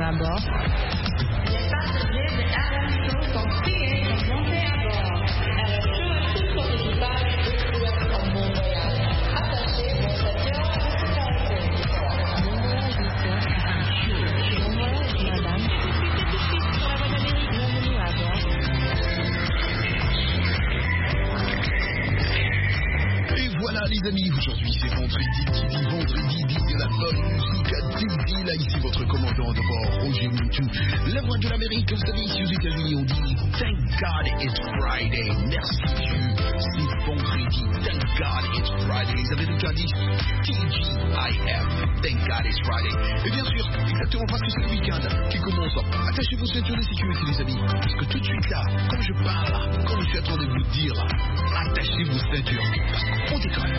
à bord. Les passagers de RN sont priés de monter à bord. RN est toute son équipage et souhaite un bon voyage. Attachez vos ceintures de sécurité. Bon voyage, monsieur. Bon voyage, madame. Cliquez tout de suite sur la voie d'Amérique. Bienvenue à bord. Et voilà les amis, aujourd'hui c'est vendredi, qui dit vendredi dit de la bonne musique à Daisy, là ici votre commandant de bord, Roger Moutou, la voix de l'Amérique, vous savez ici aux États-Unis on dit Thank God it's Friday, merci Dieu, c'est vendredi, Thank God it's Friday, les Américains disent TGIF, Thank God it's Friday, et bien sûr, exactement parce que c'est le week-end qui commence, attachez vos ceintures de sécurité les amis, parce que tout de suite là, quand je parle, quand je suis en train de vous dire, attachez vos ceintures, parce qu'on déconne.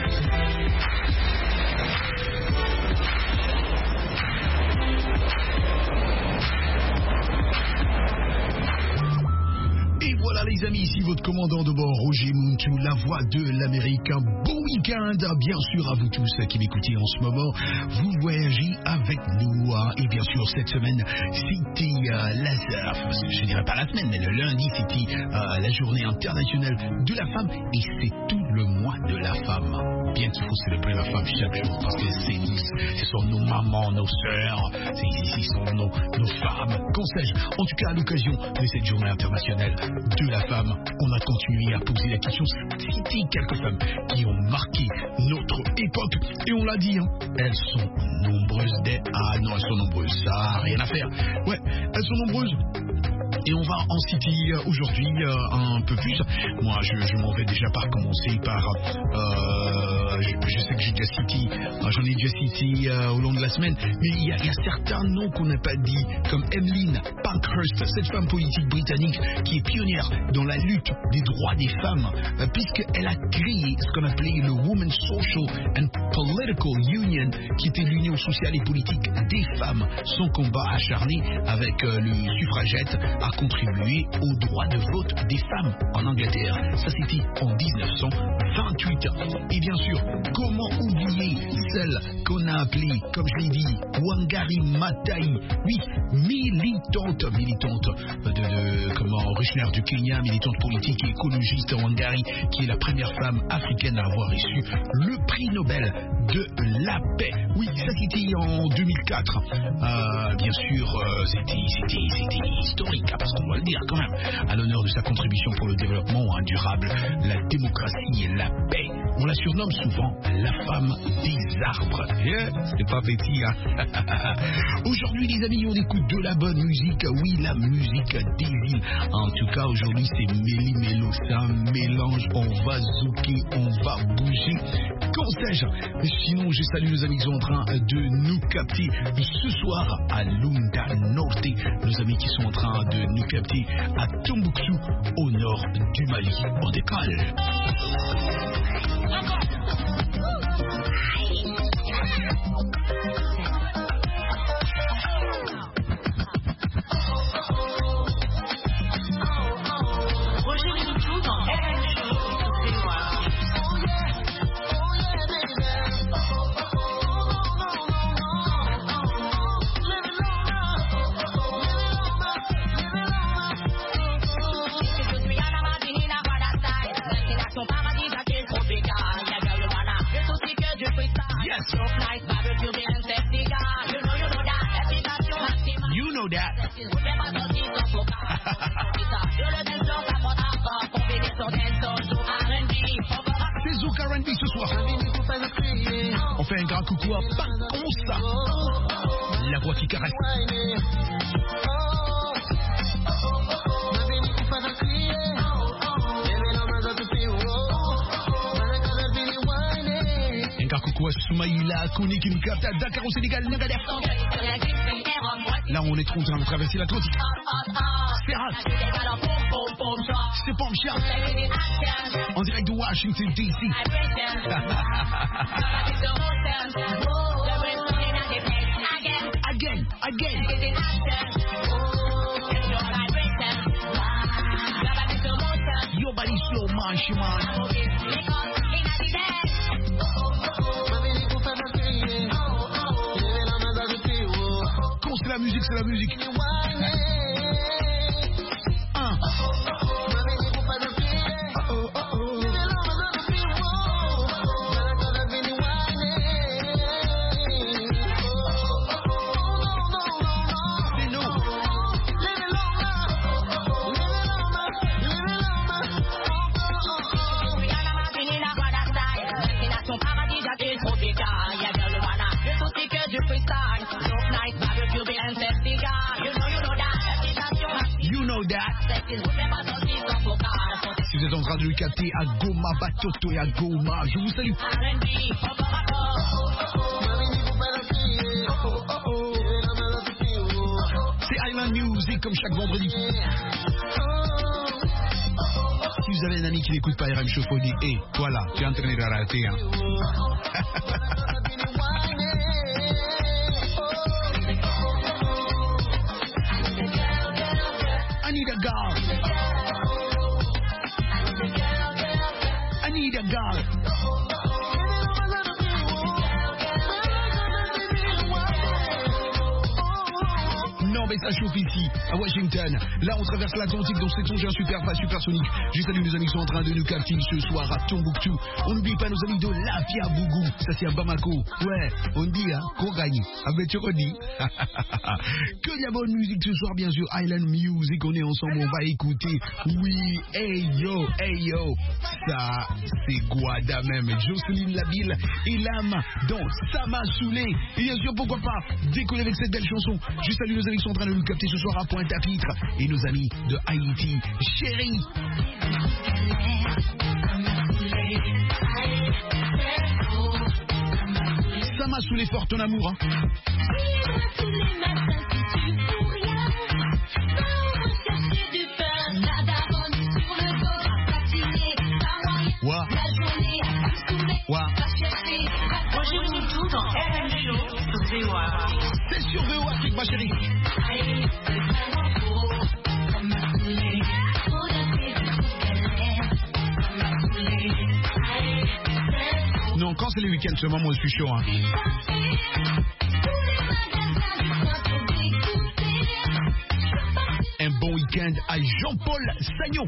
Et voilà les amis, ici votre commandant de bord, Roger Moutou, la voix de l'Amérique. Un bon week-end, bien sûr à vous tous qui m'écoutez en ce moment. Vous voyagez avec nous. Et bien sûr, cette semaine, c'était je dirais pas la semaine, mais le lundi, c'était la journée internationale de la femme. Et c'est tout le mois de la femme. Bien qu'il faut célébrer la femme chaque jour, parce que ce sont nos mamans, nos sœurs, ce sont nos femmes, qu'en sais-je. En tout cas, à l'occasion de cette journée internationale de la femme, on a continué à poser la question, citer quelques femmes qui ont marqué notre époque. Et on l'a dit, elles sont nombreuses. Ah non, elles sont nombreuses, ça n'a rien à faire. Ouais, elles sont nombreuses. Et on va en citer aujourd'hui un peu plus. Moi, je m'en vais déjà par commencer par... je sais que j'en ai déjà cité au long de la semaine, mais il y a certains noms qu'on n'a pas dit, comme Emmeline Pankhurst, cette femme politique britannique qui est pionnière dans la lutte des droits des femmes, puisqu'elle a créé ce qu'on appelait le Women's Social and Political Union, qui était l'union sociale et politique des femmes. Son combat acharné avec le suffragette a contribué au droit de vote des femmes en Angleterre. Ça, c'était en 1928. Et bien sûr, comment oublier celle qu'on a appelée, comme je l'ai dit, Wangari Maathai. Oui, militante de originaire du Kenya, militante politique et écologiste Wangari, qui est la première femme africaine à avoir reçu le prix Nobel de la paix. Oui, ça c'était en 2004. Bien sûr, c'était historique, parce qu'on doit le dire quand même, à l'honneur de sa contribution pour le développement durable, la démocratie et la paix. On la surnomme souvent la femme des arbres. C'est pas petit, hein. Aujourd'hui, les amis, on écoute de la bonne musique. Oui, la musique des îles. En tout cas, aujourd'hui, c'est méli-mélo, c'est un mélange. On va zouker, on va bouger. Qu'en sais-je? Sinon, je salue nos amis qui sont en train de nous capter ce soir à Lunda Norte. Nos amis qui sont en train de nous capter à Tombouctou, au nord du Mali. On décolle. On fait un grand coucou à Paconsa, la voix qui caresse. Un grand coucou à Soumaïla, Kouni qui nous capte à Dakar au Sénégal, Nagadef. Là, on est en train de traverser l'Atlantique. Serrat. C'est Pomcha. En direct de Washington, D.C. Again. Your body slow, man, Shiman. Quand c'est la musique c'est la musique. Si vous êtes en train de le capter à Goma, Batoto et à Goma, je vous salue. C'est Island Music comme chaque vendredi. Si vous avez un ami qui n'écoute pas RM Chauffonie, et voilà, tu es en train de rater. Hein. I need a girl. I need a girl. Non mais ça chauffe ici, à Washington. Là on traverse l'Atlantique dans cet engin supersonique. Je salue nos amis qui sont en train de nous capter ce soir à Tombouctou. On n'oublie pas nos amis de Lafia Bougou. Ça c'est à Bamako. Ouais, on dit hein, qu'on gagne. Avec tu redis. Que de la bonne musique ce soir bien sûr. Island Music, on est ensemble, on va écouter. Oui, hey yo. Ça c'est Guada même. Jocelyne Labille et l'âme dans Ça m'a saoulé. Et bien sûr pourquoi pas décoller avec cette belle chanson. Je salue nos amis qui sont en train de nous capter ce soir à Pointe-à-Pitre et nos amis de Haïti. Chérie. Ça m'a saoulé fort ton amour. Hein. Ouah. Ouah. Moi j'écoute tout dans RM Show sur VOA. C'est sur VOA, ma chérie. Non, quand c'est les week-ends seulement, moi je suis chaud. Hein. Un bon week-end à Jean-Paul Sagnon.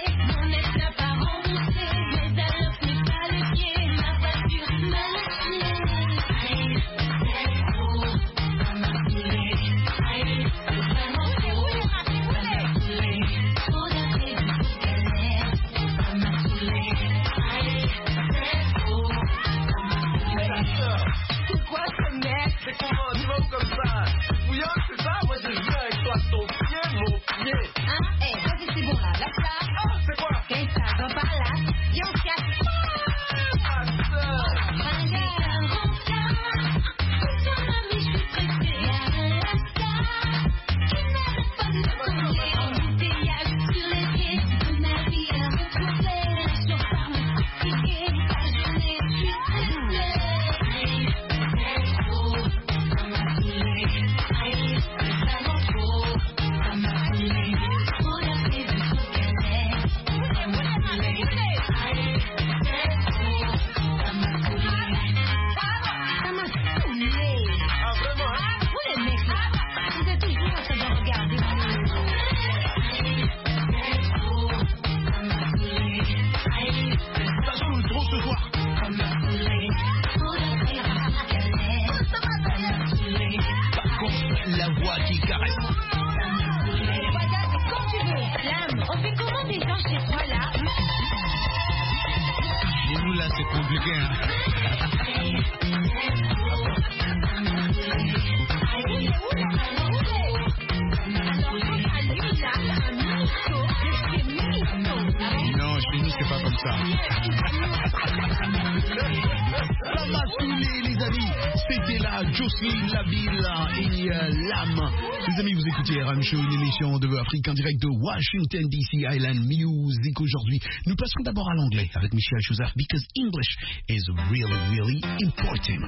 Show, une émission de Afrique en direct de Washington DC, Island Music. Aujourd'hui, nous passerons d'abord à l'anglais avec Michel Joseph, because English is really, really important.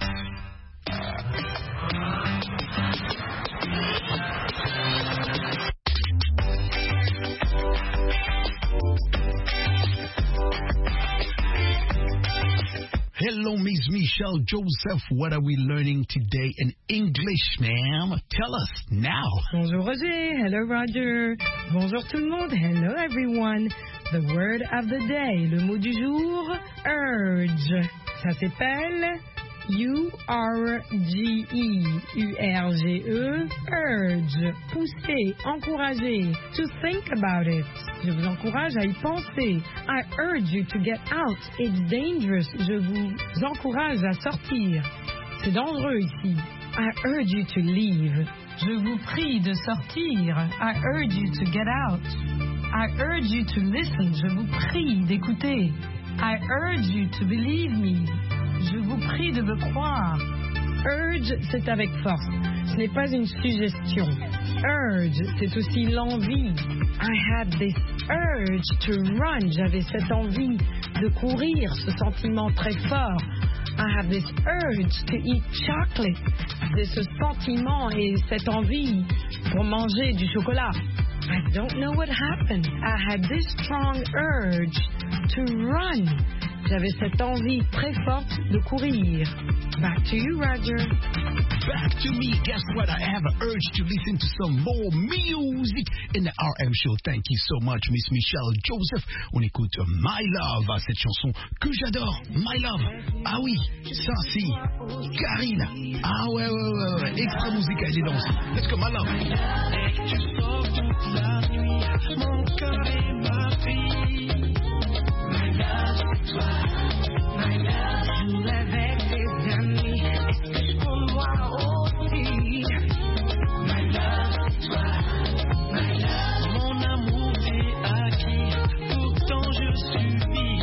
Hello, Miss Michelle Joseph. What are we learning today in English, ma'am? Tell us now. Bonjour Roger. Hello Roger. Bonjour tout le monde. Hello everyone. The word of the day. Le mot du jour, urge. Ça s'appelle U-R-G-E. U-R-G-E. Urge. Pousser. Encourager. To think about it. Je vous encourage à y penser. I urge you to get out. It's dangerous. Je vous encourage à sortir. C'est dangereux ici. I urge you to leave. Je vous prie de sortir. I urge you to get out. I urge you to listen. Je vous prie d'écouter. I urge you to believe me. Je vous prie de me croire. Urge, c'est avec force. Ce n'est pas une suggestion. Urge, c'est aussi l'envie. I had this urge to run. J'avais cette envie de courir, ce sentiment très fort. I have this urge to eat chocolate. C'est ce sentiment et cette envie pour manger du chocolat. I don't know what happened. I had this strong urge to run. J'avais cette envie très forte de courir. Back to you, Roger. Back to me. Guess what? I have an urge to listen to some more music in the RM show. Thank you so much, Miss Michelle Joseph. On écoute My Love, cette chanson que j'adore. My Love. Ah oui, ça c'est Karine. Ah ouais. Extra musical et danse. Let's go, My Love. Tu sors toute la nuit, mon cœur est ma vie. My love, c'est toi. My love, joue avec tes amis. Est-ce que je compte moi aussi? My love, c'est toi. My love, mon amour t'est acquis. Pourtant je subis.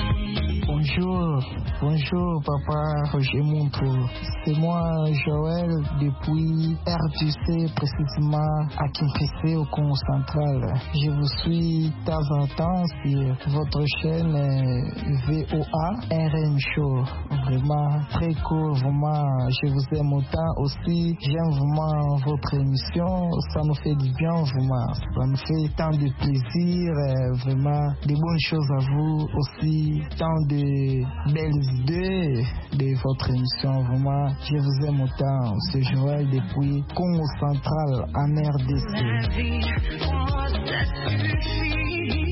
Bonjour papa Roger Montreux. C'est moi Joël depuis RDC, précisément à Kinshasa au Congo central. Je vous suis de temps en temps sur votre chaîne VOA RM Show. Vraiment très cool, vraiment je vous aime autant aussi. J'aime vraiment votre émission, ça nous fait du bien vraiment. Ça nous fait tant de plaisir, vraiment de bonnes choses à vous aussi, tant de belles idées de votre émission, vraiment je vous aime autant. C'est Joël depuis Congo central en RDC. La vie, moi ça suffit.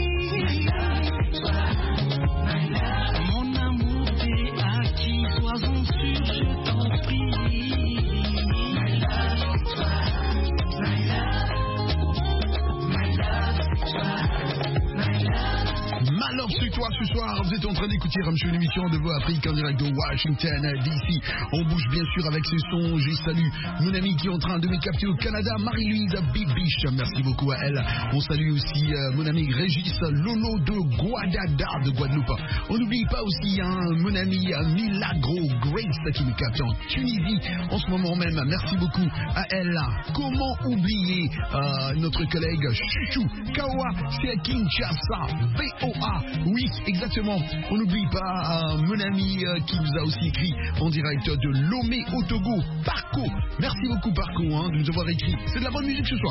Mon amour t'est acquis, sois-en sûr, je t'en prie. My love, c'est toi. My love, my love, c'est toi. My love. My Love, c'est toi ce soir. Vous êtes en train d'écouter une émission de Voix Afrique en direct de Washington DC. On bouge bien sûr avec ces sons. Je salue mon ami qui est en train de me capter au Canada, Marie-Louise Bibiche. Merci beaucoup à elle. On salue aussi mon ami Régis Lolo de Guadeloupe. On n'oublie pas aussi mon ami Milagro Grace qui me capte en Tunisie en ce moment même. Merci beaucoup à elle. Comment oublier notre collègue Chouchou Kawa, c'est à Kinshasa, VOA. Oui, exactement. On n'oublie pas mon ami qui nous a aussi écrit en direct de Lomé au Togo, Parco. Merci beaucoup Parco de nous avoir écrit. C'est de la bonne musique ce soir.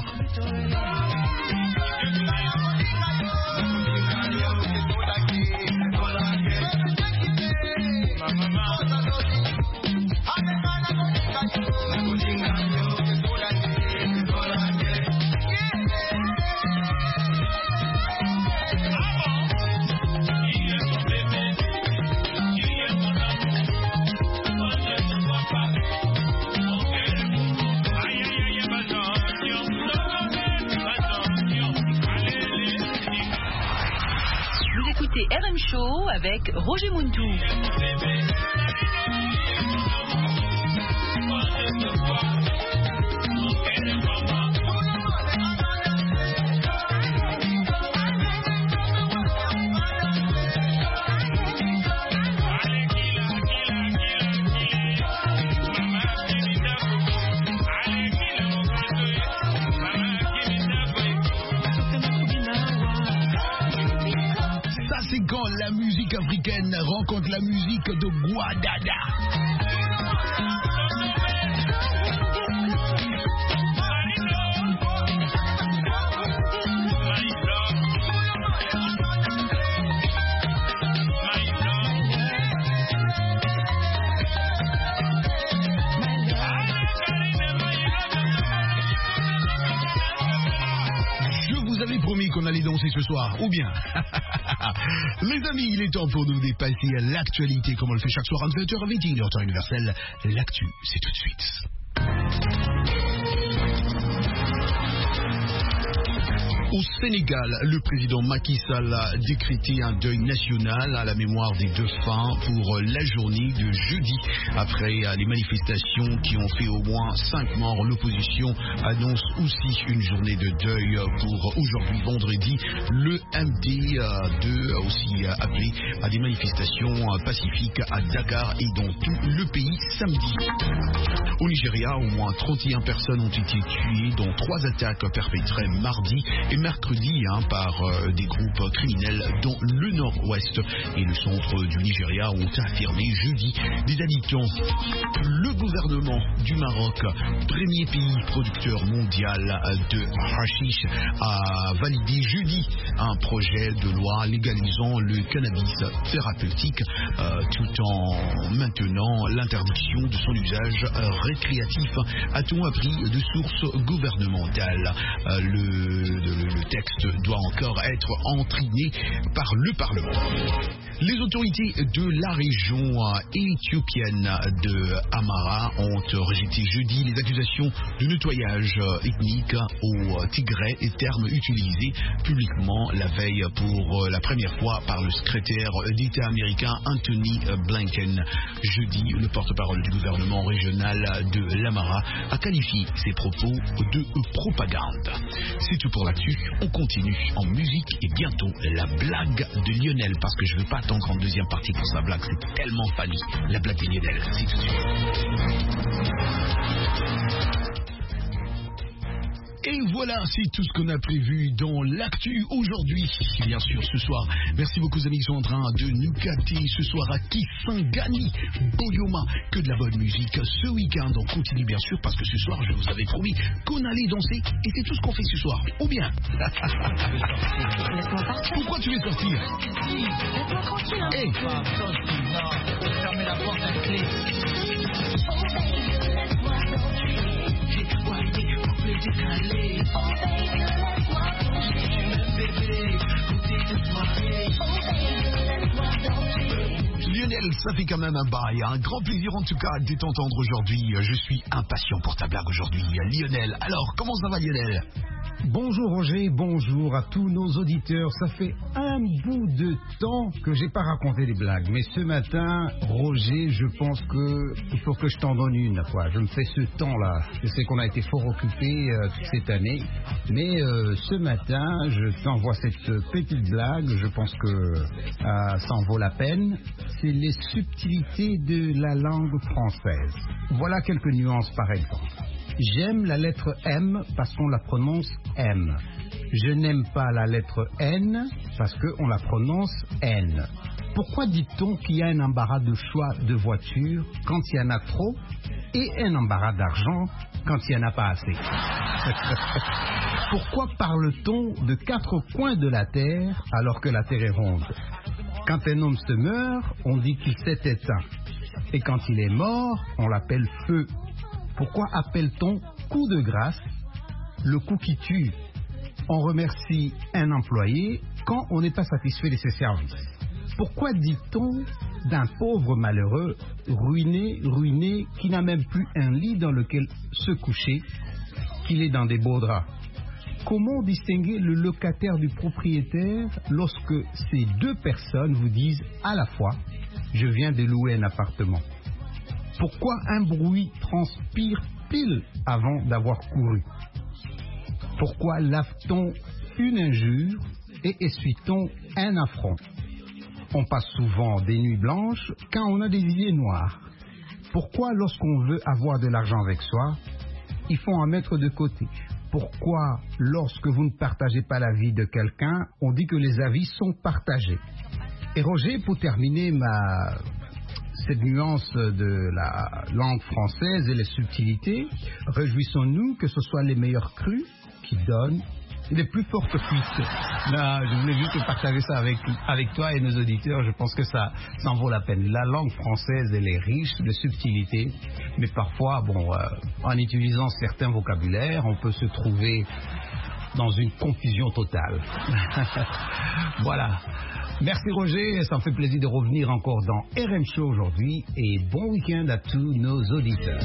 RM Show avec Roger Muntou. La musique africaine rencontre la musique de Guadada. danser ce soir, ou bien? Les amis, il est temps pour nous de dépasser l'actualité comme on le fait chaque soir à 20h à 21h, temps universel. L'actu, c'est tout de suite. Au Sénégal, le président Macky Sall a décrété un deuil national à la mémoire des défunts pour la journée de jeudi. Après les manifestations qui ont fait au moins 5 morts, l'opposition annonce aussi une journée de deuil pour aujourd'hui vendredi. Le MD2 a aussi appelé à des manifestations pacifiques à Dakar et dans tout le pays samedi. Au Nigeria, au moins 31 personnes ont été tuées dans 3 attaques perpétrées mardi et mercredi par des groupes criminels dans le nord-ouest et le centre du Nigeria, ont affirmé jeudi des habitants. Le gouvernement du Maroc, premier pays producteur mondial de hashish, a validé jeudi un projet de loi légalisant le cannabis thérapeutique tout en maintenant l'interdiction de son usage récréatif, a-t-on appris de sources gouvernementales. Le texte doit encore être entériné par le Parlement. Les autorités de la région éthiopienne de Amara ont rejeté jeudi les accusations de nettoyage ethnique au Tigray, terme utilisé publiquement la veille pour la première fois par le secrétaire d'État américain Anthony Blinken. Jeudi, le porte-parole du gouvernement régional de l'Amara a qualifié ses propos de propagande. C'est tout pour l'actu. On continue en musique et bientôt la blague de Lionel, parce que je ne veux pas attendre en deuxième partie pour sa blague, c'est tellement funny. La blague de Lionel, c'est tout de suite. Et voilà, c'est tout ce qu'on a prévu dans l'actu aujourd'hui. Bien sûr, ce soir, merci beaucoup aux amis qui sont en train de nous capter ce soir à Kisangani, Boyoma, que de la bonne musique ce week-end. On continue bien sûr parce que ce soir, je vous avais promis qu'on allait danser et c'est tout ce qu'on fait ce soir. Ou bien pourquoi tu veux sortir? Laisse-moi tranquille, hein. Hey. Fermez la porte à clé. Lionel, ça fait quand même un bail, un grand plaisir en tout cas de t'entendre aujourd'hui. Je suis impatient pour ta blague aujourd'hui, Lionel. Alors, comment ça va, Lionel? Bonjour Roger, bonjour à tous nos auditeurs. Ça fait un bout de temps que j'ai pas raconté des blagues, mais ce matin, Roger, je pense qu'il faut que je t'en donne une, quoi. Je me fais ce temps-là. Je sais qu'on a été fort occupés toute cette année, mais ce matin, je t'envoie cette petite blague. Je pense que ça en vaut la peine. C'est les subtilités de la langue française. Voilà quelques nuances par exemple. J'aime la lettre M parce qu'on la prononce M. Je n'aime pas la lettre N parce qu'on la prononce N. Pourquoi dit-on qu'il y a un embarras de choix de voiture quand il y en a trop et un embarras d'argent quand il n'y en a pas assez? Pourquoi parle-t-on de 4 coins de la Terre alors que la Terre est ronde? Quand un homme se meurt, on dit qu'il s'est éteint. Et quand il est mort, on l'appelle feu. Pourquoi appelle-t-on coup de grâce le coup qui tue? On remercie un employé quand on n'est pas satisfait de ses services. Pourquoi dit-on d'un pauvre malheureux ruiné, qui n'a même plus un lit dans lequel se coucher, qu'il est dans des beaux draps? Comment distinguer le locataire du propriétaire lorsque ces deux personnes vous disent à la fois « je viens de louer un appartement ». Pourquoi un bruit transpire pile avant d'avoir couru? Pourquoi lave-t-on une injure et essuie-t-on un affront? On passe souvent des nuits blanches quand on a des idées noires. Pourquoi lorsqu'on veut avoir de l'argent avec soi, il faut en mettre de côté? Pourquoi lorsque vous ne partagez pas la vie de quelqu'un, on dit que les avis sont partagés? Et Roger, pour terminer cette nuance de la langue française et les subtilités, réjouissons-nous que ce soit les meilleurs crus qui donnent les plus fortes fuites. Non, je voulais juste partager ça avec toi et nos auditeurs. Je pense que ça en vaut la peine. La langue française, elle est riche de subtilités, mais parfois, en utilisant certains vocabulaires, on peut se trouver dans une confusion totale. Voilà. Merci Roger, ça me fait plaisir de revenir encore dans RM Show aujourd'hui et bon week-end à tous nos auditeurs.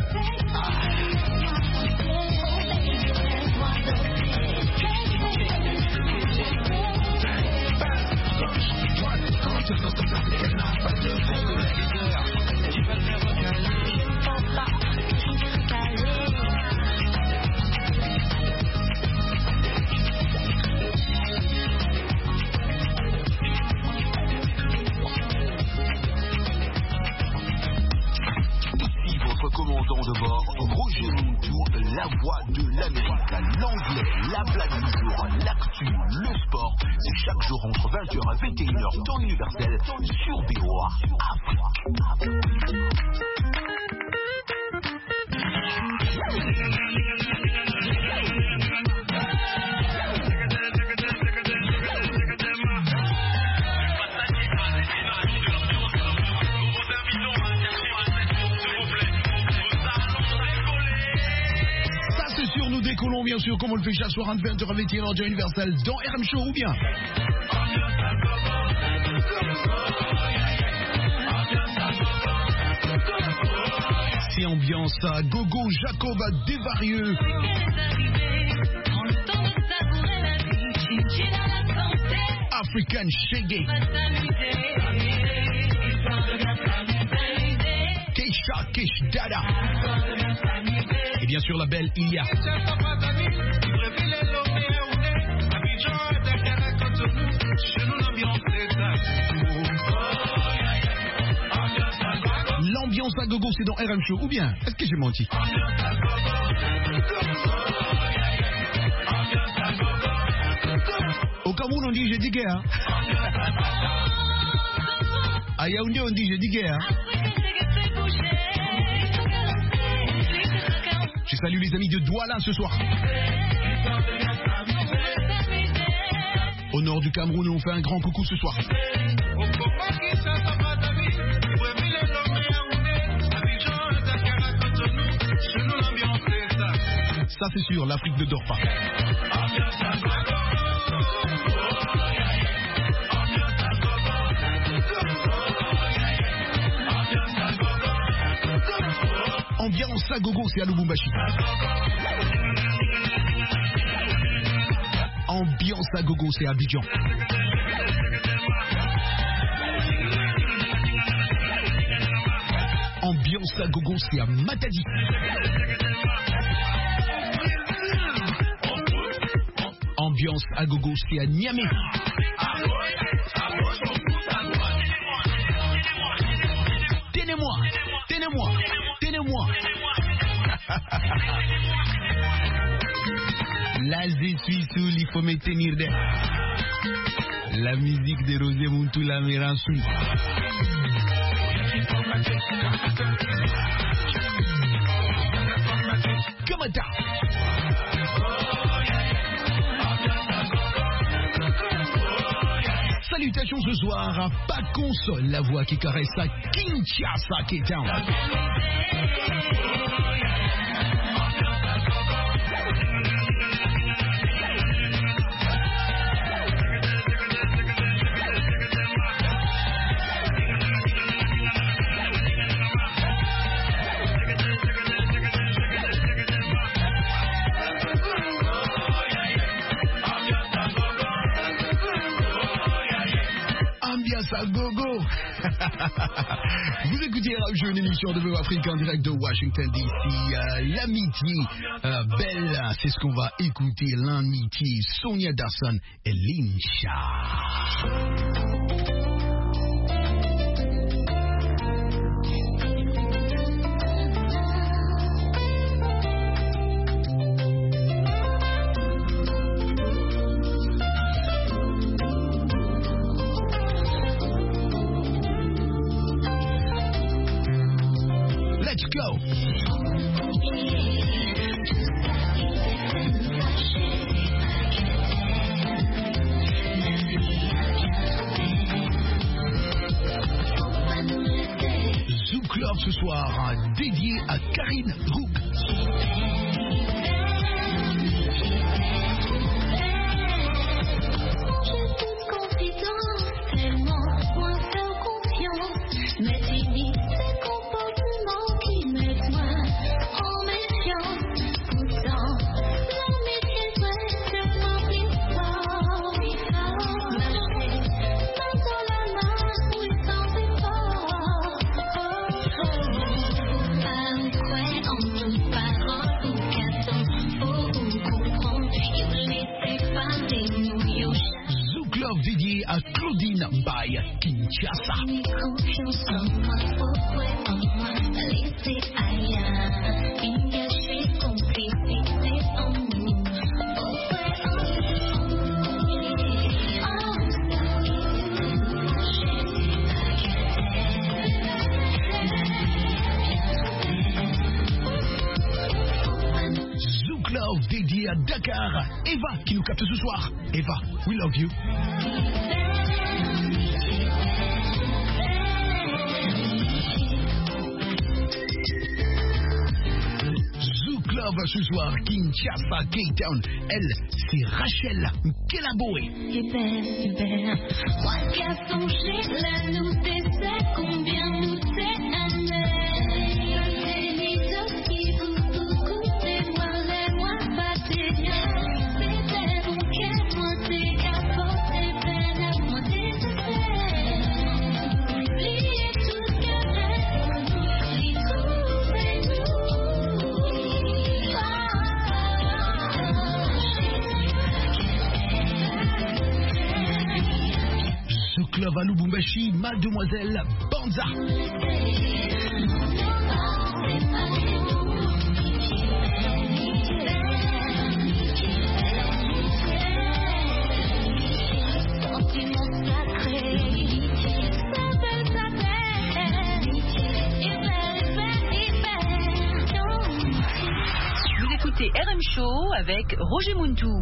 Commandant de bord, Roger Montou, la voix de l'Amérique, l'anglais, la blague du jour, l'actu, le sport, c'est chaque jour entre 20h et 21h, temps universel, sur VOA Afrique. Décollons bien sûr comme on le fait chaque soir entre 20h et 21h Radio Universal dans RM Show ou bien c'est ambiance à gogo Jacob Desvarieux African Shaggy Keisha Kesh Dada et bien sûr la belle Ilia. L'ambiance à gogo c'est dans RM Show ou bien est-ce que j'ai menti? Au Cameroun on dit j'ai dit guerre. À Yaoundé on dit j'ai dit guerre. Je salue les amis de Douala ce soir. Au nord du Cameroun, on fait un grand coucou ce soir. Ça c'est sûr, l'Afrique ne dort pas. Ambiance à gogo, c'est à Lubumbashi. Ambiance à gogo, c'est à Abidjan. Ambiance à gogo, c'est à Matadi. Ambiance à gogo, c'est à Niamey. Tenez-moi, tenez-moi, tenez-moi. Là, je suis saoul, il faut me tenir de. La musique de Roger Montou la me rend saoul. Kamata. Salutations ce soir à Pas Console, la voix qui caresse à Kinshasa, K-Town. À gogo. Vous écoutez une émission de VOA Afrique en direct de Washington DC. L'amitié belle, c'est ce qu'on va écouter. L'amitié Sonia Dawson et Linsha. Let's go. Zoo Club ce soir, dédié à Karine Roux. Kinshasa. Confiance en moi, pourquoi en moi, laissez ailleurs. Il y a chez complicité en nous. Pourquoi en Zouk Love dédié à Dakar. Eva qui nous capte ce soir. Eva, we love you. Zouk Love ce soir, Kinshasa, K-Town. Elle, c'est Rachel Kelaboé. Hubert, moi qui a songé la nous c'est combien nous c'est un qui vous coûtez moi les moi pas t'es bien c'est bon que moi t'es capot et peine à moi t'es oubliez tout ce que les Zouk Love à Lubumbashi, Mademoiselle Banza. Vous écoutez RM Show avec Roger Muntou.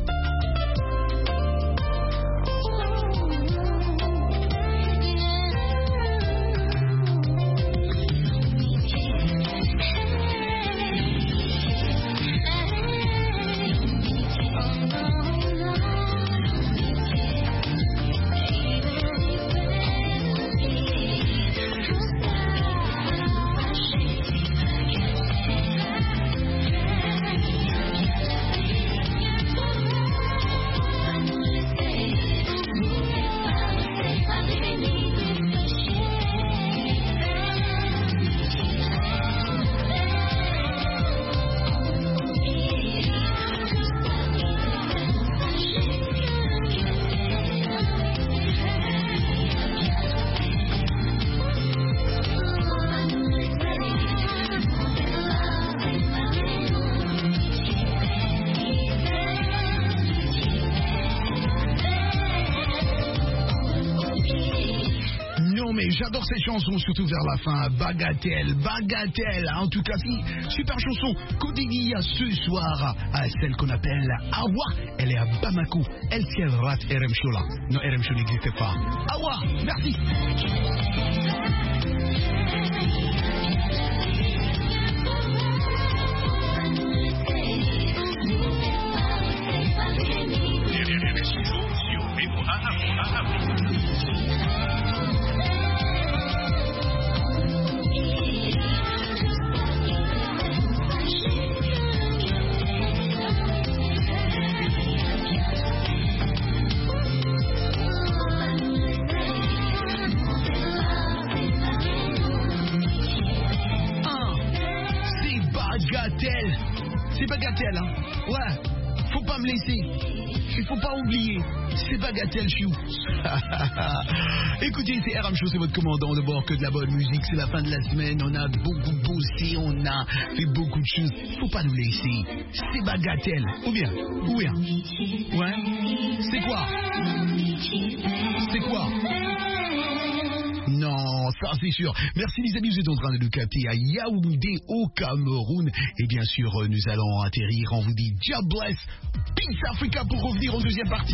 J'adore ces chansons, surtout vers la fin. Bagatelle, Bagatelle. En tout cas, si, super chanson. Kodigi ce soir à celle qu'on appelle Awa. Elle est à Bamako. Elle qui rate RM Show là. Non, RM Show n'existe pas. Awa, merci. C'est Bagatelle, hein. Ouais, faut pas me laisser. Il faut pas oublier. C'est Bagatelle, chou. Écoutez, c'est RM Show, c'est votre commandant de bord, que de la bonne musique. C'est la fin de la semaine, on a beaucoup bossé, on a fait beaucoup de choses. Faut pas nous laisser. C'est Bagatelle. Ou bien. Ouais. C'est quoi? Non, ça c'est sûr. Merci les amis, vous êtes en train de nous capter à Yaoundé au Cameroun. Et bien sûr, nous allons atterrir. On vous dit God bless, Peace Africa pour revenir en deuxième partie.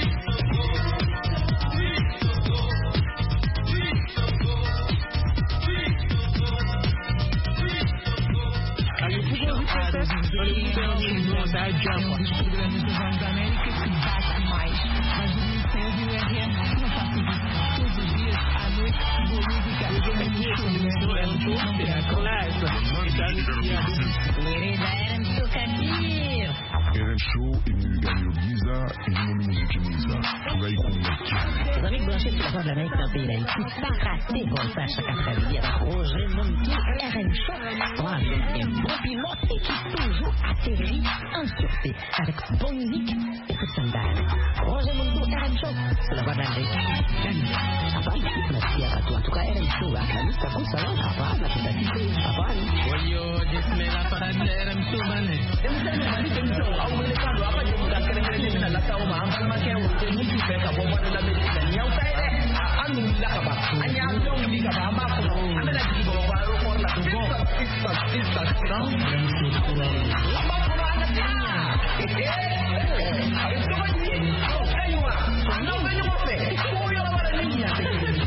RM Show inu ganyo visa inu musique visa pour y connecter. Vous avez branché sur la voie de l'Amérique dans le pays d'Haïti. Pas raté, bon, ça chaque après-midi avec Roger Muntou, RM Show. Ouais, un bon piment. moitié qui toujours atterrit en sûreté avec bonne musique et coup de sandales. Roger Mundo, RM Show, c'est la voix d'André. Apaan sih masih apa tuh? Tukar RM Show akan takut salah apa? Macam tadi apaan? Woyo, Jismela para RM Show mana? Yang saya nak balik kencang, awak boleh tahu apa yang bukan kena-kena ni nak tahu mah. Kalau macam yang mungkin saya tak bawa dalam media ni, yang saya anu lah apa? Hanya yang di kapal apa? Anda lagi bawa baru pun lah tu. Pista. Lama pun ada dia. Itu kan ni. Kayu ah. Nak kayu apa? Oh ya lah ni ya.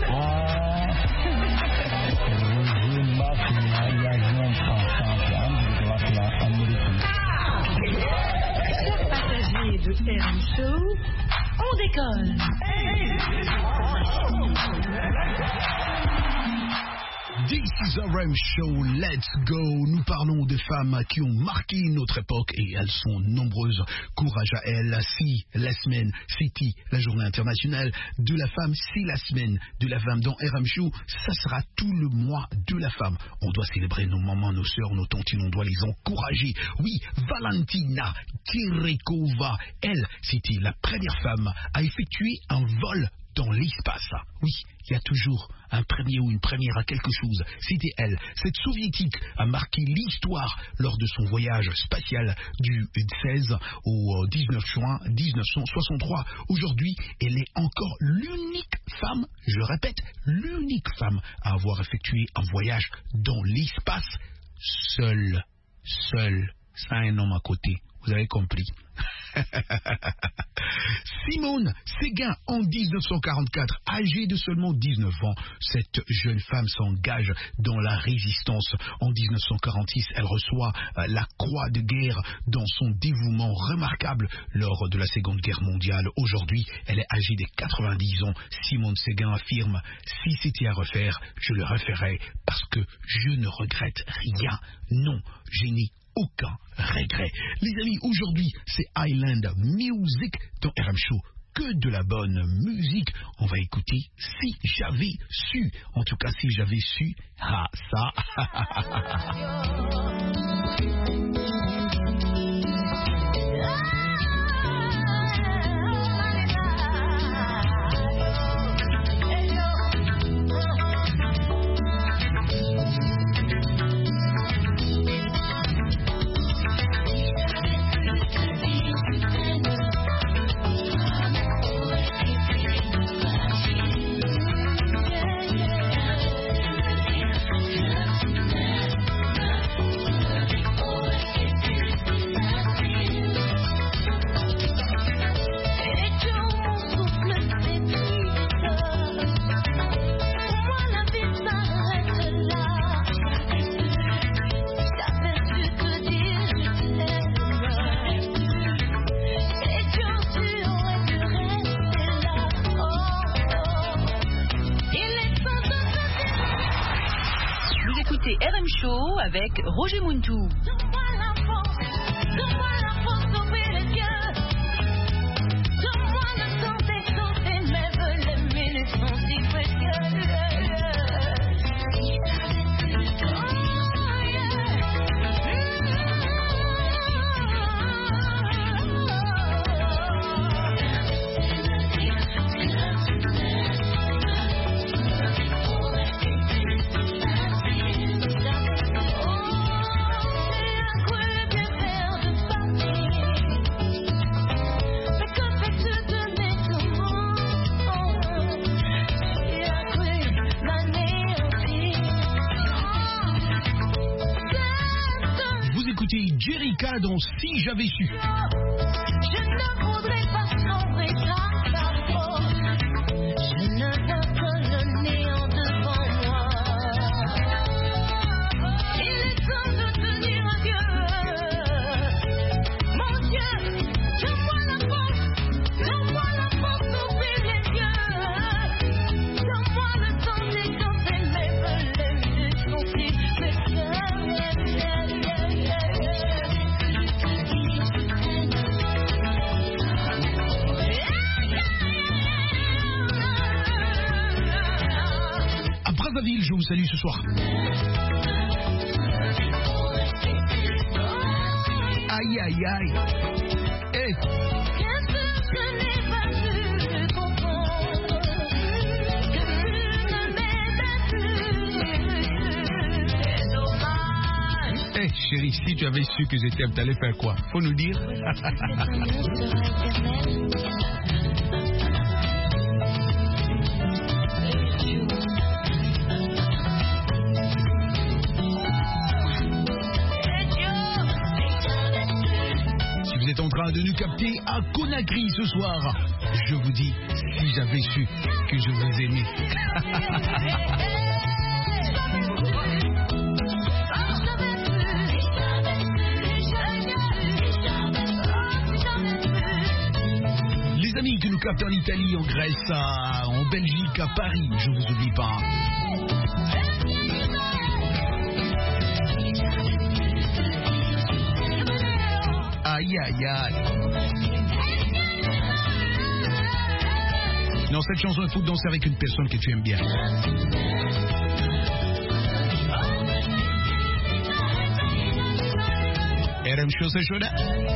Passagers de RM Show, on décolle. This is RM Show, let's go. Nous parlons de femmes qui ont marqué notre époque et elles sont nombreuses. Courage à elles. Si la semaine, c'était la journée internationale de la femme, si la semaine de la femme dans RM Show, ça sera tout le mois de la femme. On doit célébrer nos mamans, nos sœurs, nos tontines, on doit les encourager. Oui, Valentina Tereshkova, elle, c'était la première femme à effectuer un vol dans l'espace. Oui, il y a toujours un premier ou une première à quelque chose. C'était elle. Cette soviétique a marqué l'histoire lors de son voyage spatial du 16 au 19 juin 1963. Aujourd'hui, elle est encore l'unique femme, je répète, l'unique femme à avoir effectué un voyage dans l'espace seule. Seule. Ça a un homme à côté. Vous avez compris. Simone Séguin, en 1944, âgée de seulement 19 ans, cette jeune femme s'engage dans la résistance. En 1946, elle reçoit la Croix de guerre dans son dévouement remarquable lors de la Seconde Guerre mondiale. Aujourd'hui, elle est âgée de 90 ans. Simone Séguin affirme: si c'était à refaire, je le referais parce que je ne regrette rien. Non, je n'ai aucun regret. Les amis, aujourd'hui, c'est Island Music dans RM Show. Que de la bonne musique. On va écouter Si j'avais su. En tout cas, si j'avais su. Ah, ça. RM Show avec Roger Muntou. Jerica dans Si j'avais su. Je ne voudrais pas sombrer par rapport. Je ne veux que le néant devant moi. Il est temps de te dire adieu. Mon Dieu, donne-moi la force d'ouvrir les yeux. Donne-moi le temps d'écouter mes volets, de sentir mes cœurs. À Brazzaville, je vous salue ce soir. Aïe, aïe, aïe. Hey. Hey, chérie, si tu avais su que je t'aime, t'allais faire quoi? Faut nous dire. Si vous êtes en train de nous capter à Conakry ce soir, je vous dis, si j'avais su que je vous aimais. Les amis que nous captons en Italie, en Grèce, en Belgique, à Paris, je vous oublie pas. Aïe, aïe, aïe. Non, cette chanson, il faut danser avec une personne que tu aimes bien. RM Show, c'est chaud là.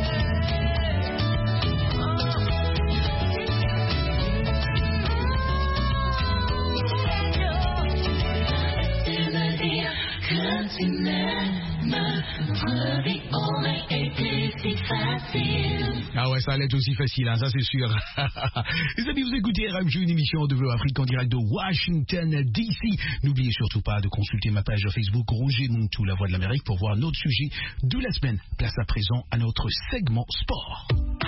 Ah ouais, ça allait être aussi facile, hein, ça c'est sûr. Les amis, vous écoutez RM Show, une émission de Bleu Afrique en direct de Washington DC. N'oubliez surtout pas de consulter ma page Facebook Roger Montou, la voix de l'Amérique, pour voir notre sujet de la semaine. Place à présent à notre segment sport.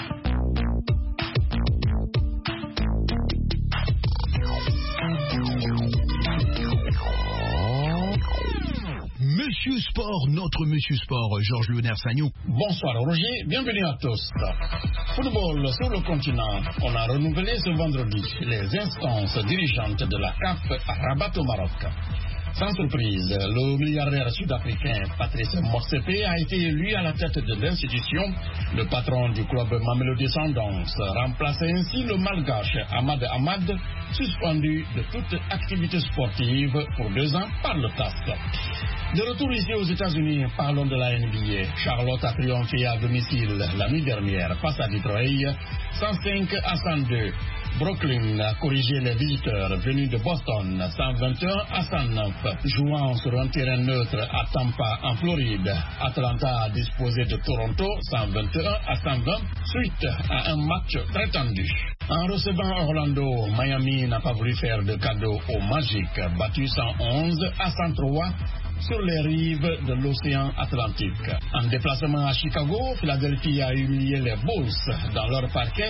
Monsieur Sport, notre Monsieur Sport, Georges Léonard Sagnon. Bonsoir Roger, bienvenue à tous. Football sur le continent, on a renouvelé ce vendredi les instances dirigeantes de la CAF à Rabat au Maroc. Sans surprise, le milliardaire sud-africain Patrice Motsepe a été élu à la tête de l'institution. Le patron du club Mamelodi Sundowns remplace ainsi le malgache Ahmad Ahmad, suspendu de toute activité sportive pour 2 ans par le TAS. De retour ici aux États-Unis, parlons de la NBA. Charlotte a triomphé à domicile la nuit dernière face à Detroit, 105-102. Brooklyn a corrigé les visiteurs venus de Boston, 121-109. Jouant sur un terrain neutre à Tampa, en Floride, Atlanta a disposé de Toronto, 121-120, suite à un match très tendu. En recevant Orlando, Miami n'a pas voulu faire de cadeau au Magic, battu 111-103. Sur les rives de l'océan Atlantique. En déplacement à Chicago, Philadelphie a humilié les Bulls dans leur parquet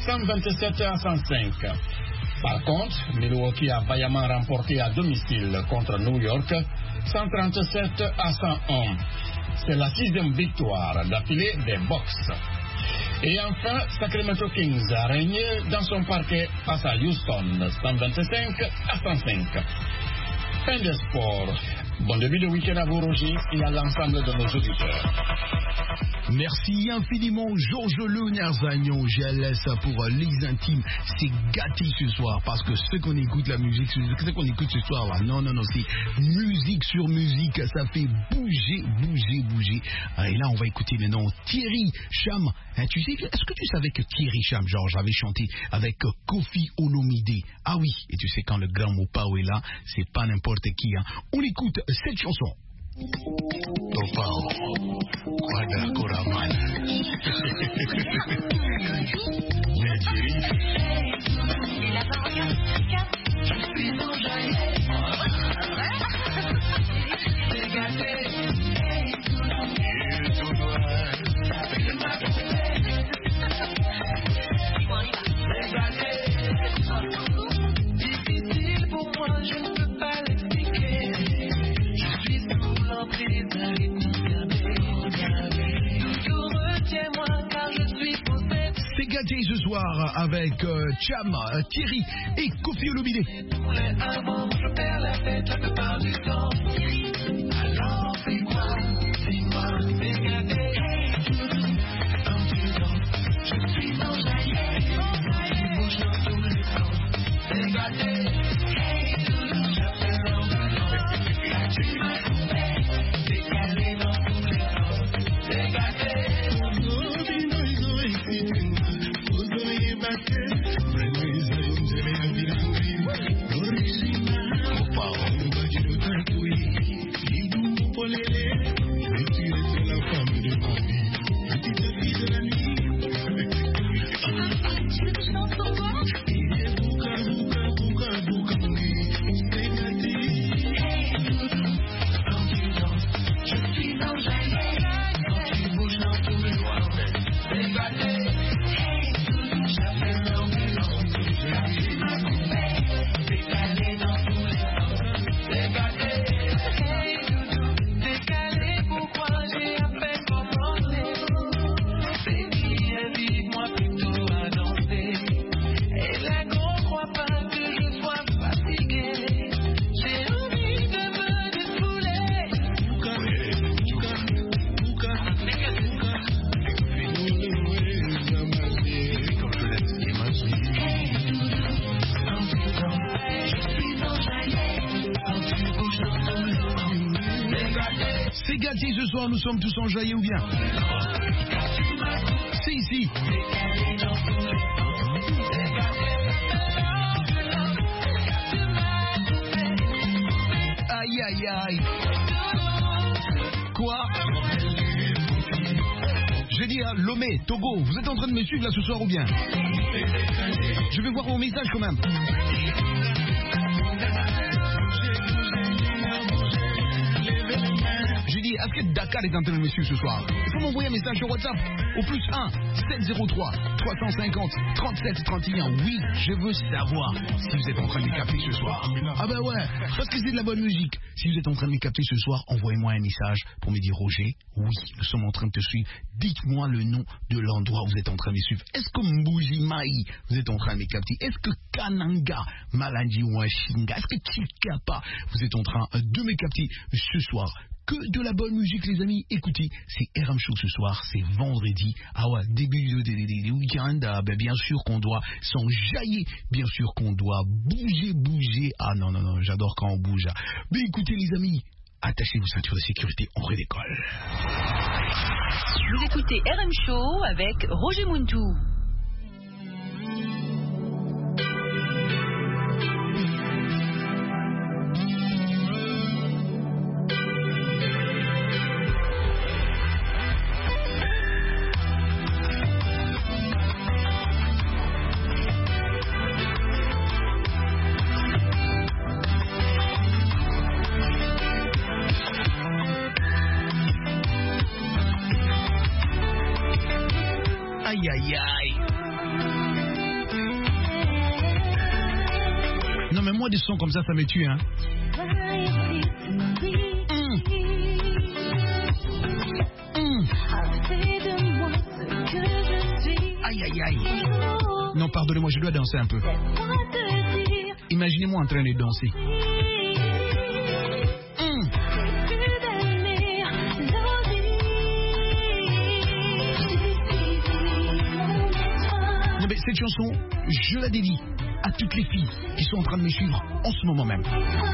127-105. Par contre, Milwaukee a vaillamment remporté à domicile contre New York 137-101. C'est la 6e victoire d'affilée des Bucks. Et enfin, Sacramento Kings a régné dans son parquet face à Houston 125-105. Fin des sports. Bon début de week-end à vous, Roger, et à l'ensemble de nos auditeurs. Merci infiniment, Georges Léonard Sagnon. Je laisse pour les intimes. C'est gâté ce soir parce que ce qu'on écoute, la musique, ce qu'on écoute ce soir, là, non, c'est musique sur musique. Ça fait bouger. Et là, on va écouter maintenant Thierry Cham. Tu sais, est-ce que tu savais que Thierry Cham, Georges, avait chanté avec Kofi Olomide? Ah oui, et tu sais, quand le grand Mopao est là, c'est pas n'importe qui. Hein. On écoute cette chanson. Mopao, Kwada Koraman. Je suis enjaillé. Difficile pour moi, je ne peux pas l'expliquer. Je suis sous l'emprise d'un rythme toujours retiens-moi car je suis possédé. C'est gâté ce soir avec Cham, Thierry et Kofi Olomide. Avant, je perds la tête la plupart du temps. Alors c'est quoi? C'est moi, c'est gâté. Je suis enjaillé. Tu bouges dans tous les sens. C'est gâté. J'appelle l'ambulance. Tu m'as coupé. Décalé dans tous les sens. C'est gâté. C'est gâté ce soir, nous sommes tous enjaillés ou bien? C'est ici. Aïe aïe aïe. Quoi? J'ai dit à Lomé, Togo, vous êtes en train de me suivre là ce soir ou bien? Je vais voir vos messages quand même. J'ai dit, est-ce que Dakar est en train de me suivre ce soir? Il faut m'envoyer un message sur WhatsApp au plus 1 703 350 37 31. Oui, je veux savoir si vous êtes en train de me capter ce soir. Ah ben ouais, parce que c'est de la bonne musique. Si vous êtes en train de me capter ce soir, envoyez-moi un message pour me dire Roger, oui, nous sommes en train de te suivre. Dites-moi le nom de l'endroit où vous êtes en train de me suivre. Est-ce que Mbuji-Maï, vous êtes en train de me capter? Est-ce que Kananga, Malandi ou Shinga, est-ce que Chikapa, vous êtes en train de me capter ce soir? Que de la bonne musique, les amis. Écoutez, c'est RM Show ce soir, c'est vendredi. Ah ouais, début du week-end. Ben bien sûr qu'on doit s'enjailler, bien sûr qu'on doit bouger. Ah non, j'adore quand on bouge. Mais écoutez, les amis, attachez vos ceintures de sécurité, on redécolle. Vous écoutez RM Show avec Roger Muntu. Non mais moi des sons comme ça me tue hein. Aïe. Non pardonnez-moi, je dois danser un peu. Imaginez-moi en train de danser. Mais cette chanson, je la dédie à toutes les filles qui sont en train de me suivre en ce moment même.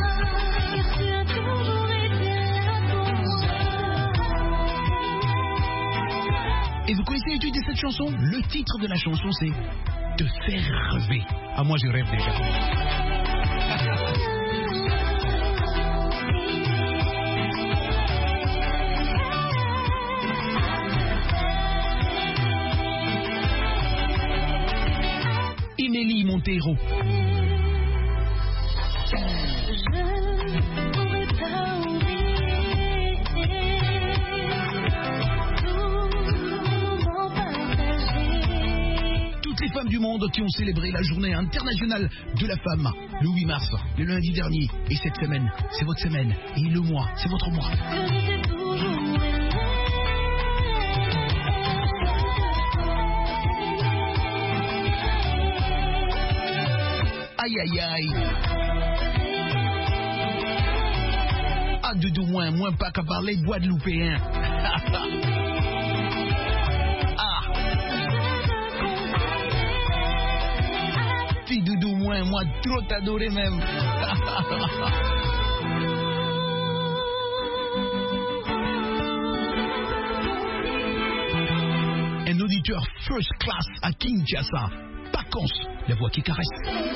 Et vous connaissez l'étude de cette chanson? Le titre de la chanson, c'est « Te faire rêver ». Ah, moi, je rêve déjà. Imélie Montero. Toutes les femmes du monde qui ont célébré la journée internationale de la femme le 8 mars, le lundi dernier. Et cette semaine, c'est votre semaine. Et le mois, c'est votre mois. Aïe. Ah, de moins pas qu'à parler guadeloupéen. Ah. Petit doudou, moi, trop t'adorer même. Un auditeur first class à Kinshasa. Vacances, la voix qui caresse.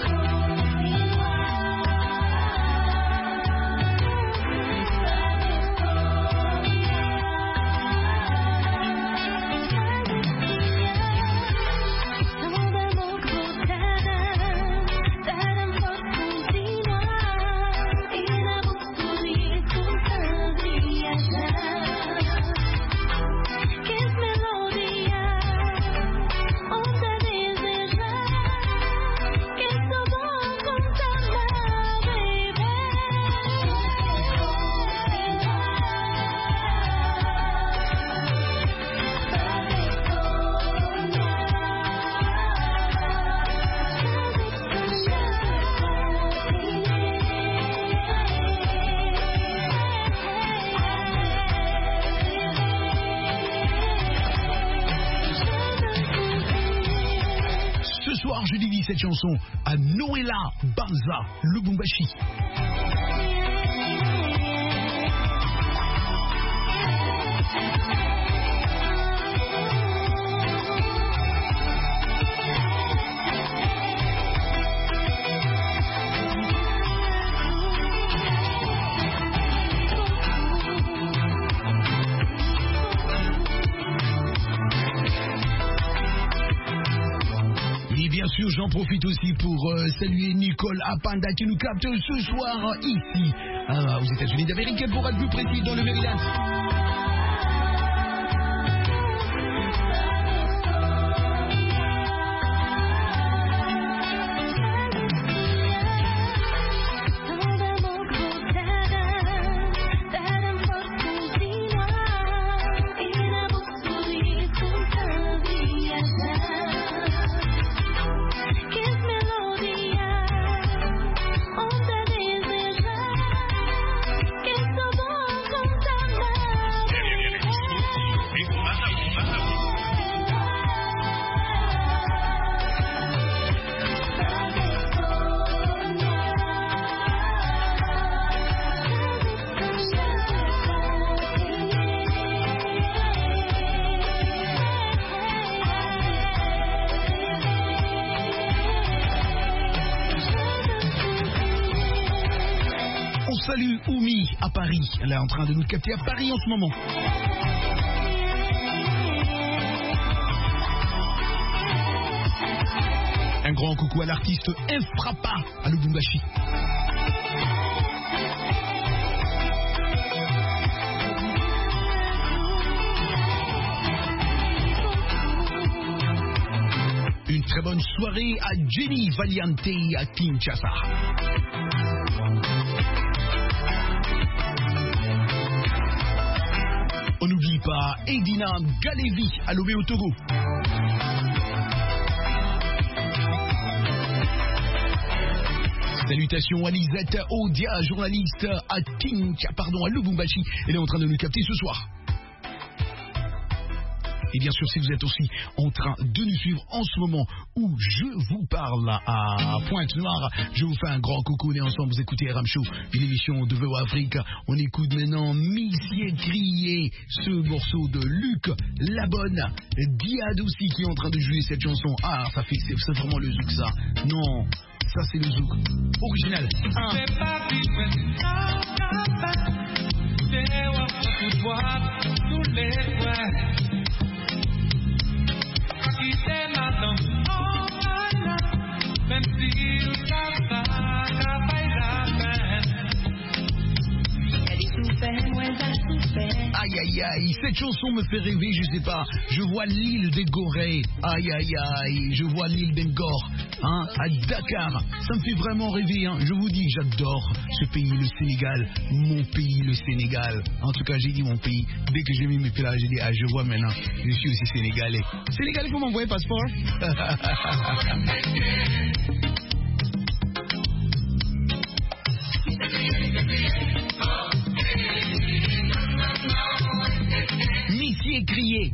Je dédie cette chanson à Noëlla Banza Lubumbashi. sûr, j'en profite aussi pour saluer Nicole Apanda qui nous capte ce soir ici aux États-Unis d'Amérique, et pour être plus précis dans le Maryland. Salut Oumi à Paris, elle est en train de nous capter à Paris en ce moment. Un grand coucou à l'artiste Efrapa à Lubumbashi. Une très bonne soirée à Jenny Valiante à Kinshasa. On n'oublie pas Edina Galevi à Lomé au Togo. Salutations à Lisette Odia, journaliste à Lubumbashi. Elle est en train de nous capter ce soir. Et bien sûr, si vous êtes aussi en train de nous suivre en ce moment où je vous parle à Pointe-Noire, je vous fais un grand coucou. On est ensemble, vous écoutez RM Show, une émission de VO Afrique. On écoute maintenant Missier Crié, ce morceau de Luc Labonne, Diad aussi qui est en train de jouer cette chanson. Ah, ça fait, c'est vraiment le zouk ça. Non, ça c'est le zouk original. Aïe aïe aïe, cette chanson me fait rêver, je sais pas, je vois l'île des Gorées, aïe aïe aïe, je vois l'île d'Engor, hein, à Dakar, ça me fait vraiment rêver, hein. Je vous dis, j'adore ce pays, le Sénégal, mon pays, le Sénégal. En tout cas, j'ai dit mon pays, dès que j'ai mis mes pieds là, j'ai dit, ah, je vois maintenant, je suis aussi sénégalais. Sénégalais, faut m'envoyer passeport. Missier Crié.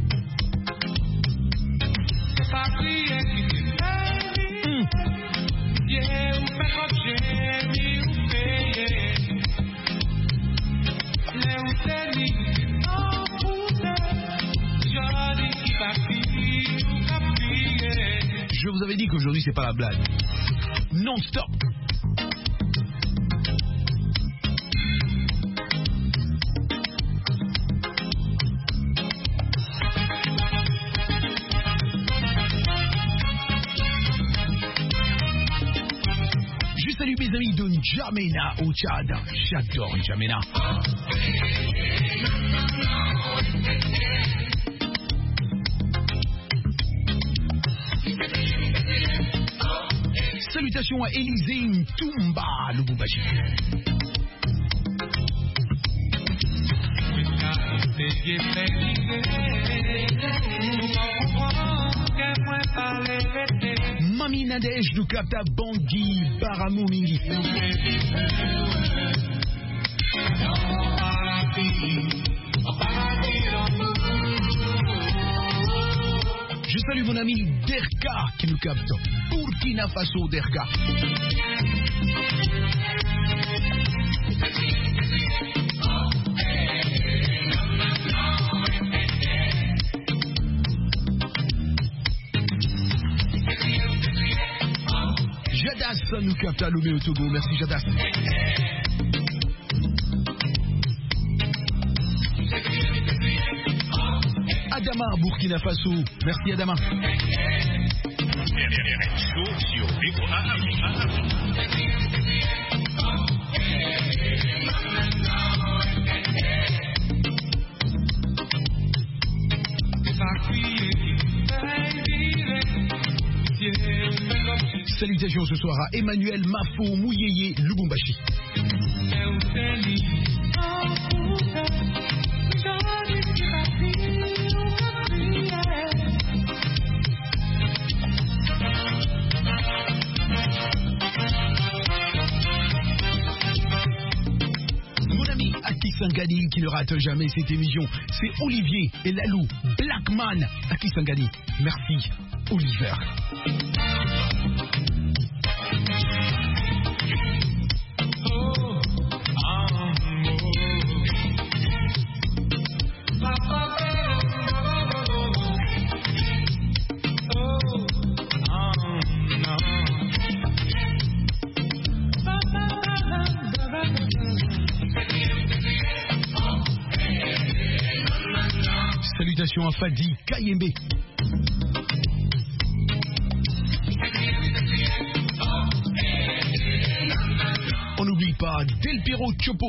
Je vous avais dit qu'aujourd'hui c'est pas la blague. Non-stop. Salut mes amis de N'Djamena au Tchad. J'adore N'Djamena. Salutations à Élisée Ntumba, Lubumbashi. Mami Nadège nous capte à Bangui, Baramomingi. Je salue mon ami Derka qui nous capte. Burkina Faso, Derka. Jadas nous capte à Lomé au Togo. Merci Jadas. Adama, Burkina Faso. Merci Adama. RM Show sur Salutations ce soir à Emmanuel Mafo Mouyeye Lubumbashi. Mon ami Aki Sangani qui ne rate jamais cette émission, c'est Olivier et Lalou, Blackman. Aki Sangani, merci Oliver. Salutations à Fadi Kayembe. On n'oublie pas Del Piero Chopo.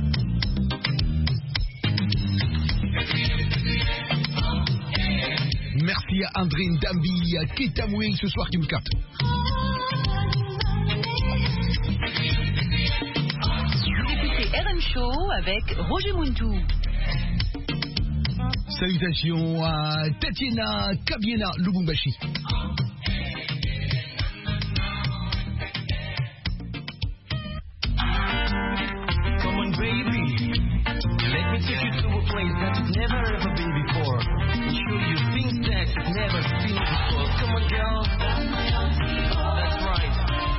Merci à Andrine Dambi, à Ketamoué ce soir qui me capte. Vous écoutez RM Show avec Roger Muntou. Salutations à Tatiana Kabiena Lubumbashi. Come on, baby. Let me take you to a place that you've never ever been before. And show you things that you've never seen before. Come on, girl. That's right.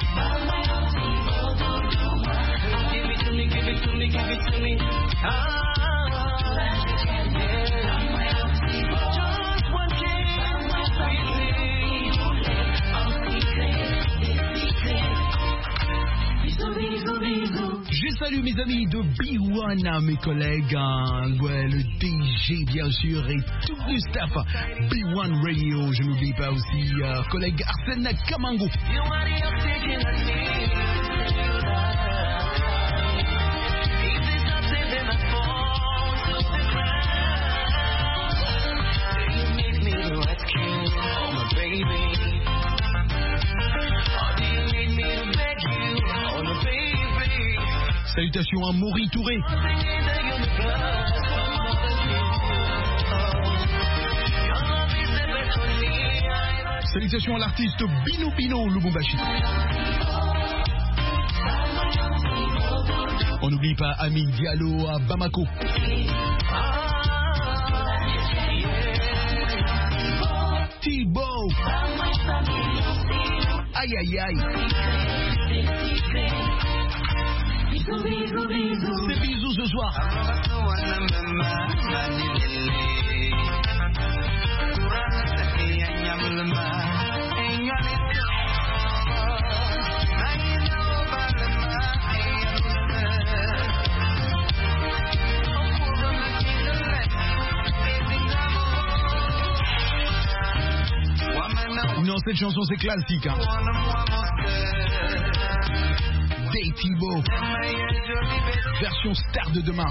Give it to me, give it to me, give it to me. Je salue mes amis de B1, mes collègues, le DG bien sûr et tout le staff B1 Radio. Je n'oublie pas aussi collègue Arsène Kamango. Salutations à Maury Touré. Salutations à l'artiste Bino Bino Lubumbashi. On n'oublie pas Amine Diallo à Bamako. Thibaut. Aïe aïe aïe. C'est bisous ce soir. Non, cette chanson c'est classique. Hein. Day Thibaut, version star de demain.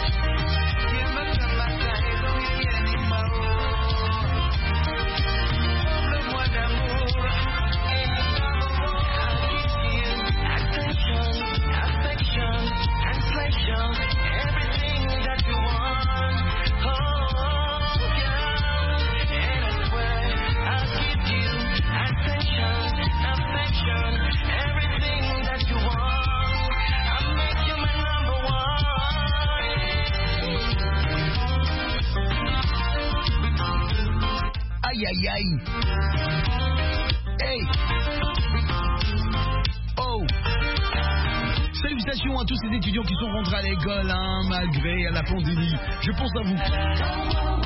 Aïe aïe aïe. Hey. Oh. Salutations à tous ces étudiants qui sont rentrés à l'école malgré la pandémie. Je pense à vous.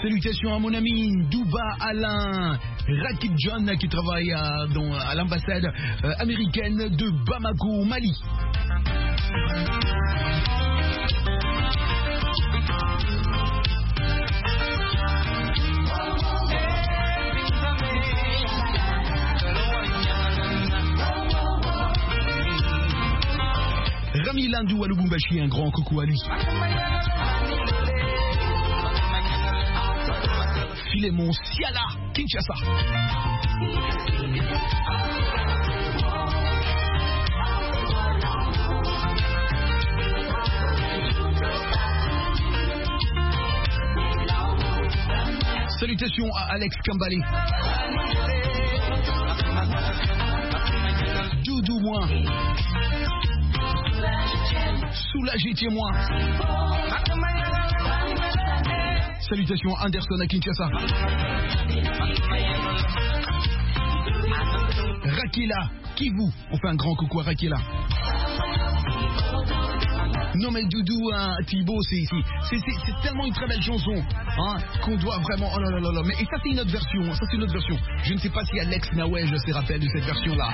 Salutations à mon ami Douba Alain Rakib John qui travaille à l'ambassade américaine de Bamako, au Mali. Rami Landou à Lubumbashi, un grand coucou à lui. Philémon Siala, Kinshasa. Salutations à Alex Kambale. Doudou moi. Soulagé tiens-moi. Salutations à Anderson à Kinshasa. Rakila, Kivu. On fait un grand coucou à Rakila. Non mais Doudou, hein, Thibaut, c'est tellement une très belle chanson, hein, qu'on doit vraiment... Oh là là là là, mais et ça c'est une autre version, ça c'est une autre version. Je ne sais pas si Alex Nawej se rappelle de cette version-là.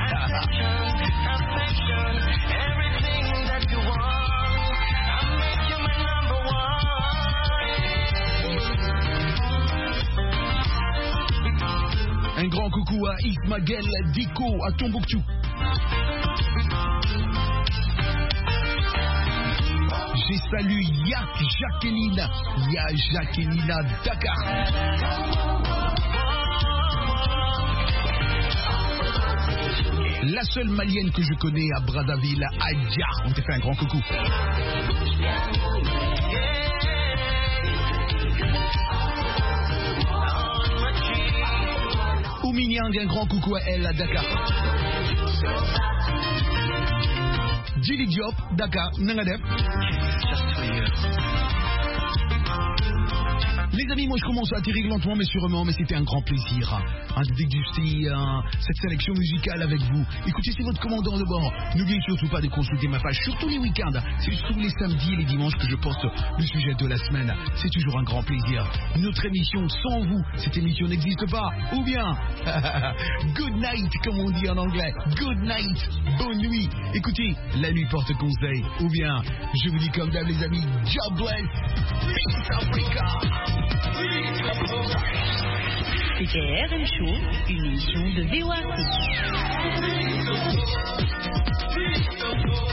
Un grand coucou à Ismaël Diko à Tombouctou. J'ai salué Jacqueline à Dakar. La seule malienne que je connais à Brazzaville, Adja. On t'a fait un grand coucou. Ouminiang, un grand coucou à elle à Dakar. Djili Diop, Dakar, Nangadep. Les amis, moi je commence à atterrir lentement mais sûrement, mais c'était un grand plaisir de déguster cette sélection musicale avec vous. Écoutez, c'est votre commandant de bord. N'oubliez surtout pas de consulter ma page, surtout les week-ends. C'est tous les samedis et les dimanches que je poste le sujet de la semaine. C'est toujours un grand plaisir. Notre émission, sans vous, cette émission n'existe pas. Ou bien, good night, comme on dit en anglais. Good night, bonne nuit. Écoutez, la nuit porte conseil. Ou bien, je vous dis comme d'hab les amis, God bless, peace Africa. C'était RM Show, une émission de VOA.